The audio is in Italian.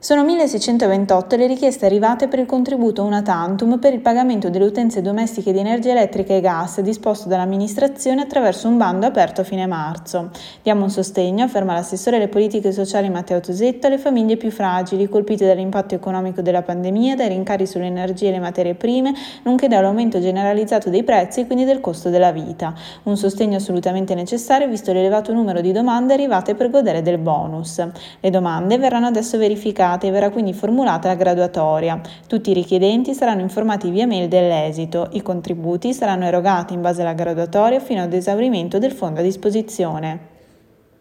Sono 1.628 le richieste arrivate per il contributo una tantum per il pagamento delle utenze domestiche di energia elettrica e gas disposto dall'amministrazione attraverso un bando aperto a fine marzo. Diamo un sostegno, afferma l'assessore alle politiche sociali Matteo Tosetto, alle famiglie più fragili, colpite dall'impatto economico della pandemia, dai rincari sulle energie e le materie prime, nonché dall'aumento generalizzato dei prezzi e quindi del costo della vita. Un sostegno assolutamente necessario visto l'elevato numero di domande arrivate per godere del bonus. Le domande verranno adesso verificate e verrà quindi formulata la graduatoria. Tutti i richiedenti saranno informati via mail dell'esito. I contributi saranno erogati in base alla graduatoria fino ad esaurimento del fondo a disposizione.